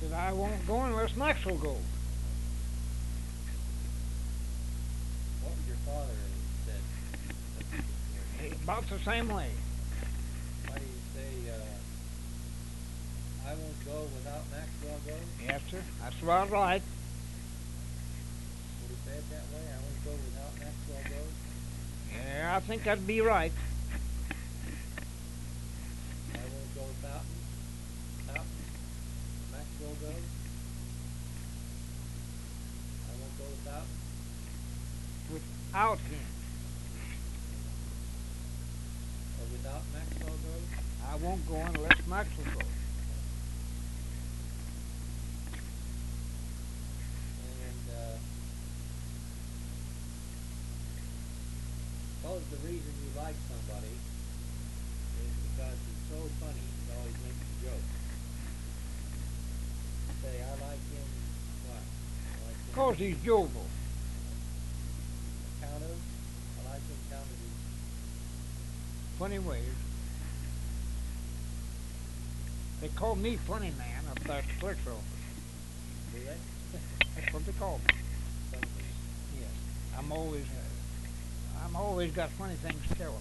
said, I won't go unless Maxwell goes. What would your father have said? About the same way. Why do you say, I won't go without Maxwell goes? Yes, sir. That's about right. Would he say it that way? I won't go without Maxwell goes? Yeah, I think that'd be right. I won't go without Maxwell goes? I won't go without Without him. or without Maxwell goes? I won't go unless Maxwell goes. And suppose the reason you like somebody is because he's so funny, he always makes a joke. Say, I like him, what? I like him. Because he's jovial. Count of? I like him count of his Funny ways. They call me Funny Man up there at the clerk's office. do they? That's what they call me. Funny. Yes. I'm always got funny things to tell them.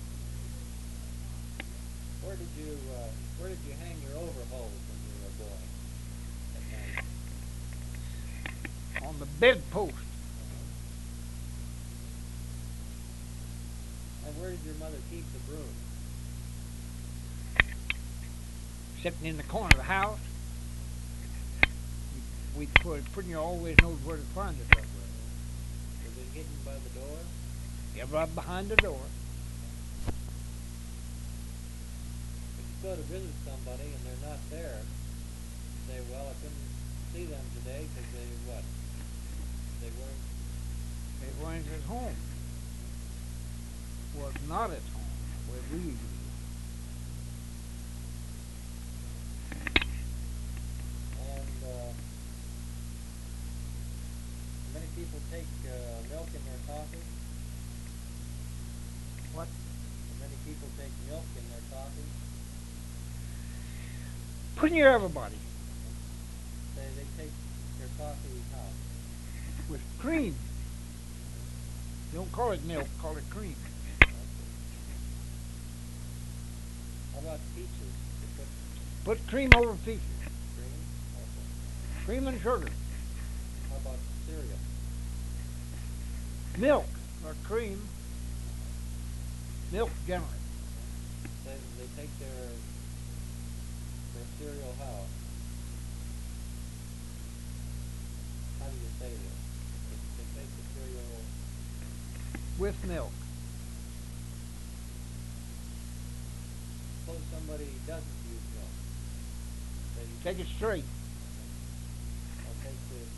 Where did you hang your overalls when you were a boy at night? On the bedpost. And where did your mother keep the broom? Sitting in the corner of the house. We pretty always knows where to find it that way. Was it hidden by the door? Yeah, right behind the door. If you go to visit somebody and they're not there, you say, well, I couldn't see them today because they what? They weren't. They weren't at home. Was not at home where we usually were. And many people take milk in their coffee. What? Many people take milk in their coffee. Pretty near everybody. They take their coffee how? With cream. Don't call it milk, call it cream. How about peaches? They Put cream over peaches. cream also. Cream and sugar. How about cereal? Milk or cream. Milk generally. They take their cereal how? How do you say this? They take the cereal With milk. suppose somebody doesn't use milk. Say, Take it straight. I'll take the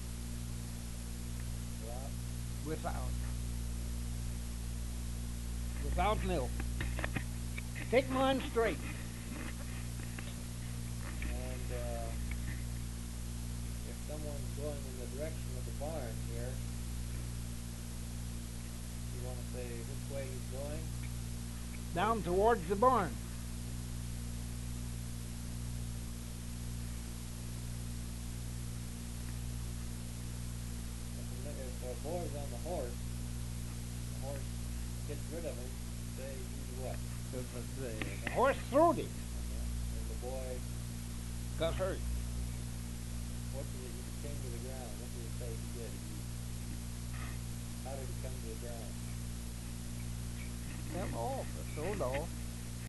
Without. Without milk. Take mine straight. and if someone's going in the direction of the barn here, you want to say which way he's going? Down towards the barn. If a boy's on the horse gets rid of him, say he's what? The horse throwed him. And the boy, Got hurt. what did he came to the ground? What did it say he did? How did he come to the ground? Fell off or throwed off.